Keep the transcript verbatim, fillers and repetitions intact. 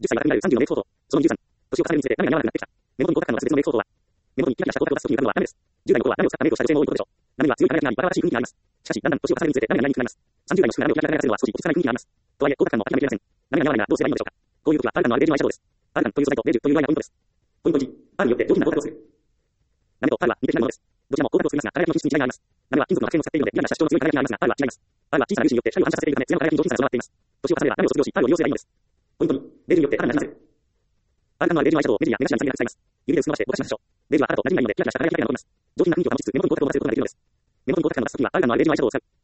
じゅっさいが神になるさんじゅうのメイクフォート。そのにじゅうさん。年を重ねるにつれて何が柔らかくなってきた。根元に合格感のある別のメイクフォートは、根元にキラキラした光沢を出す時に浮かぶのは何です。じゅう代の頃は何を使ったメイクをした女性も多いことでしょう。波は強い輝きがあり、バカバカしい雰囲気があります。しかし、だんだん年を重ねるにつれて波が似合いにくくなります。さんじゅう代の主婦が波をキラキラキラするのは少し落ち着かない雰囲気があります。とはいえ、光沢感も諦めきれません。波が柔らかいならどうすればいいのでしょうか。こういう時は、アルガンのあるベージュのアイシャドウです。アルガンという素材とベージュという色合いがポイントです。ポイントいち、アールによって上品な光沢をする。波とアールは似て非なるものです。どちらも光沢を作りますが、輝きの品質に違いがあります。波は金属の膜片を使っているので、嫌なした主張の強い輝きがありますが、アールは違います。アールは小さな粒子によって光を反射させているため、艶の輝きに上品さが備わっています。年を重ねれば波を卒業し、アールを利用すればいいのです。ポイントに、ベージュによって肌になじませる。アルガンのあるベージュのアイシャドウを目地や目頭にさんびゃく使います。指で薄く伸ばしてぼかしましょう。ベージュは肌と馴染みがいいので、キラキラした輝きがいいので、上品な雰囲気を保ちつつ、目元に光沢を出すことができるのです。目元に光沢感を出すときは、アルガンのあるベージュのアイシャドウを使う。